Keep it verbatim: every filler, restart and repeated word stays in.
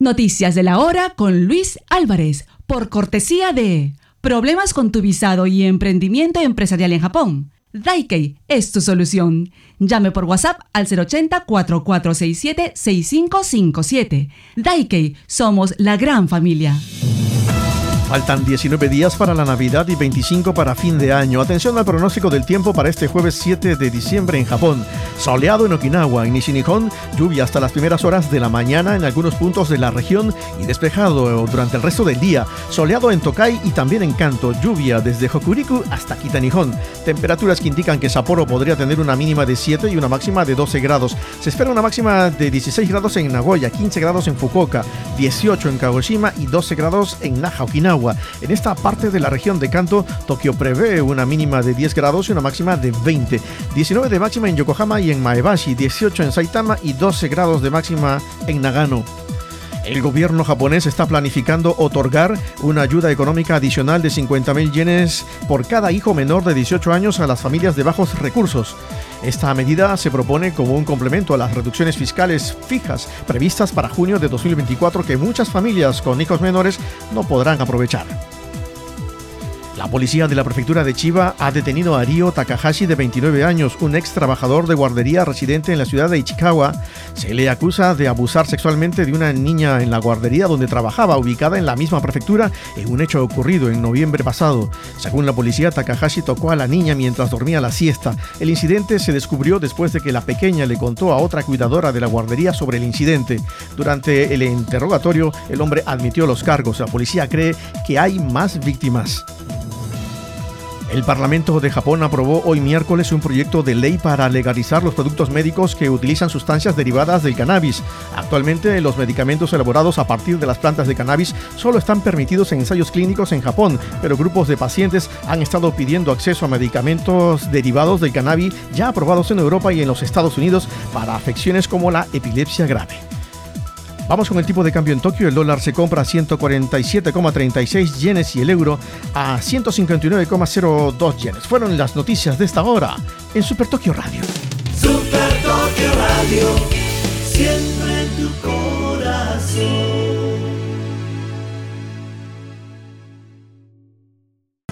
Noticias de la hora con Luis Álvarez, por cortesía de Problemas con tu visado y emprendimiento empresarial en Japón. Daikei es tu solución. Llame por WhatsApp al cero ochenta, cuatro cuatro seis siete, seis cinco cinco siete. Daikei, somos la gran familia. Faltan diecinueve días para la Navidad y veinticinco para fin de año. Atención al pronóstico del tiempo para este jueves siete de diciembre en Japón. Soleado en Okinawa, en Nishinihon, lluvia hasta las primeras horas de la mañana en algunos puntos de la región y despejado durante el resto del día. Soleado en Tokai y también en Kanto, lluvia desde Hokuriku hasta Kitanihon. Temperaturas que indican que Sapporo podría tener una mínima de siete y una máxima de doce grados. Se espera una máxima de dieciséis grados en Nagoya, quince grados en Fukuoka, dieciocho en Kagoshima y doce grados en Naha, Okinawa. En esta parte de la región de Kanto, Tokio prevé una mínima de diez grados y una máxima de veinte. diecinueve de máxima en Yokohama y en Maebashi, dieciocho en Saitama y doce grados de máxima en Nagano. El gobierno japonés está planificando otorgar una ayuda económica adicional de cincuenta mil yenes por cada hijo menor de dieciocho años a las familias de bajos recursos. Esta medida se propone como un complemento a las reducciones fiscales fijas previstas para junio de dos mil veinticuatro que muchas familias con hijos menores no podrán aprovechar. La policía de la prefectura de Chiba ha detenido a Ryo Takahashi, de veintinueve años, un ex trabajador de guardería residente en la ciudad de Ichikawa. Se le acusa de abusar sexualmente de una niña en la guardería donde trabajaba, ubicada en la misma prefectura, en un hecho ocurrido en noviembre pasado. Según la policía, Takahashi tocó a la niña mientras dormía la siesta. El incidente se descubrió después de que la pequeña le contó a otra cuidadora de la guardería sobre el incidente. Durante el interrogatorio, el hombre admitió los cargos. La policía cree que hay más víctimas. El Parlamento de Japón aprobó hoy miércoles un proyecto de ley para legalizar los productos médicos que utilizan sustancias derivadas del cannabis. Actualmente, los medicamentos elaborados a partir de las plantas de cannabis solo están permitidos en ensayos clínicos en Japón, pero grupos de pacientes han estado pidiendo acceso a medicamentos derivados del cannabis ya aprobados en Europa y en los Estados Unidos para afecciones como la epilepsia grave. Vamos con el tipo de cambio en Tokio. El dólar se compra a ciento cuarenta y siete coma treinta y seis yenes y el euro a ciento cincuenta y nueve coma cero dos yenes. Fueron las noticias de esta hora en Super Tokio Radio. Super Tokio Radio, siempre en tu corazón.